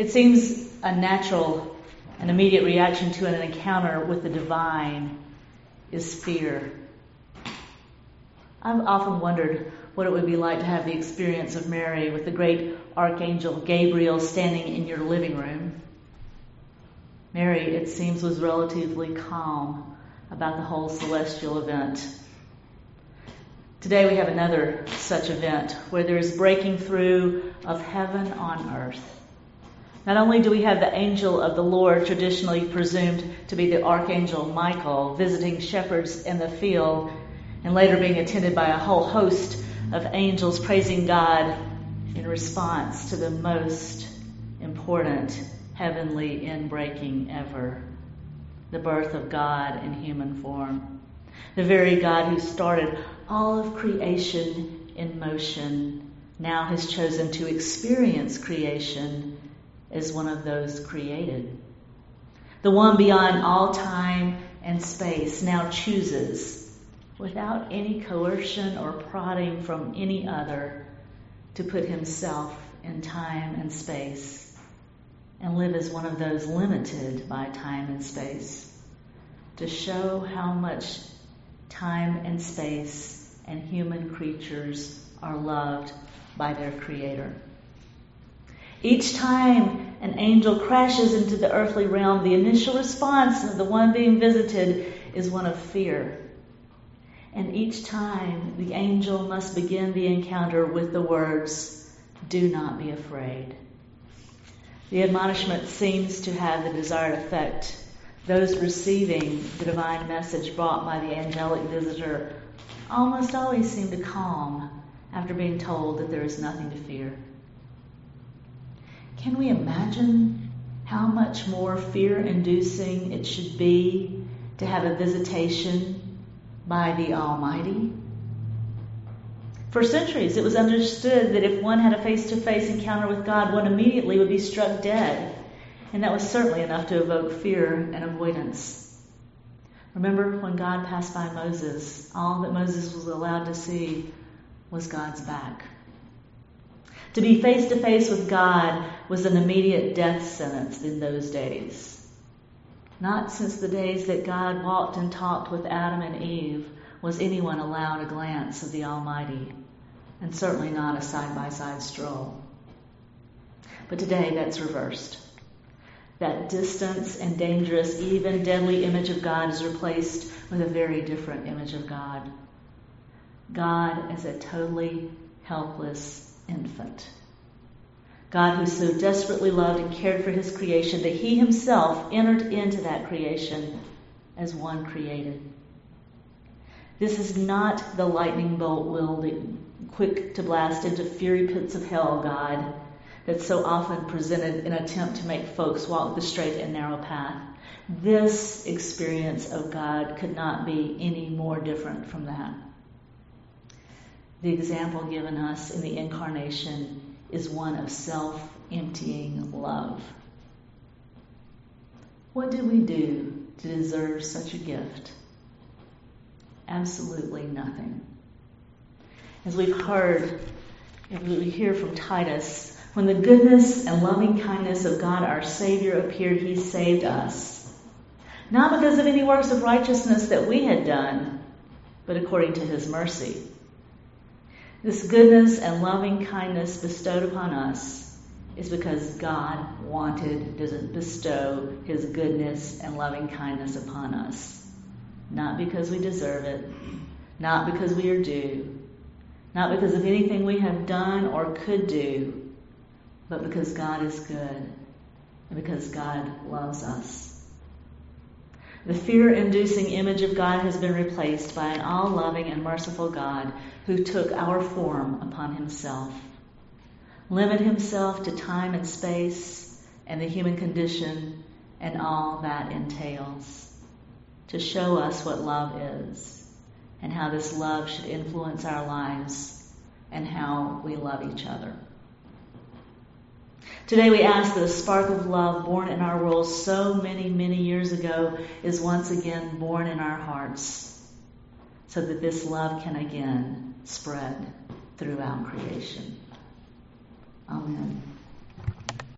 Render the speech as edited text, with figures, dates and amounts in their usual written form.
It seems a natural and immediate reaction to an encounter with the divine is fear. I've often wondered what it would be like to have the experience of Mary with the great Archangel Gabriel standing in your living room. Mary, it seems, was relatively calm about the whole celestial event. Today we have another such event where there is breaking through of heaven on earth. Not only do we have the angel of the Lord, traditionally presumed to be the Archangel Michael, visiting shepherds in the field and later being attended by a whole host of angels praising God in response to the most important heavenly inbreaking ever, the birth of God in human form. The very God who started all of creation in motion now has chosen to experience creation as one of those created. The one beyond all time and space now chooses, without any coercion or prodding from any other, to put himself in time and space and live as one of those limited by time and space, to show how much time and space and human creatures are loved by their Creator. Each time an angel crashes into the earthly realm, the initial response of the one being visited is one of fear. And each time the angel must begin the encounter with the words, "Do not be afraid." The admonishment seems to have the desired effect. Those receiving the divine message brought by the angelic visitor almost always seem to calm after being told that there is nothing to fear. Can we imagine how much more fear-inducing it should be to have a visitation by the Almighty? For centuries, it was understood that if one had a face-to-face encounter with God, one immediately would be struck dead. And that was certainly enough to evoke fear and avoidance. Remember when God passed by Moses, all that Moses was allowed to see was God's back. To be face-to-face with God was an immediate death sentence in those days. Not since the days that God walked and talked with Adam and Eve was anyone allowed a glance of the Almighty, and certainly not a side-by-side stroll. But today that's reversed. That distant and dangerous, even deadly image of God is replaced with a very different image of God. God as a totally helpless infant. God who so desperately loved and cared for his creation that he himself entered into that creation as one created. This is not the lightning bolt wielding, quick to blast into fury pits of hell God that's so often presented in an attempt to make folks walk the straight and narrow path. This experience of God could not be any more different from that. The example given us in the incarnation is one of self-emptying love. What did we do to deserve such a gift? Absolutely nothing. As we've heard, if we hear from Titus, when the goodness and loving kindness of God our Savior appeared, he saved us. Not because of any works of righteousness that we had done, but according to his mercy. This goodness and loving kindness bestowed upon us is because God wanted to bestow his goodness and loving kindness upon us. Not because we deserve it, not because we are due, not because of anything we have done or could do, but because God is good and because God loves us. The fear-inducing image of God has been replaced by an all-loving and merciful God who took our form upon himself, limited himself to time and space and the human condition and all that entails, to show us what love is and how this love should influence our lives and how we love each other. Today we ask that a spark of love born in our world so many, many years ago is once again born in our hearts so that this love can again spread throughout creation.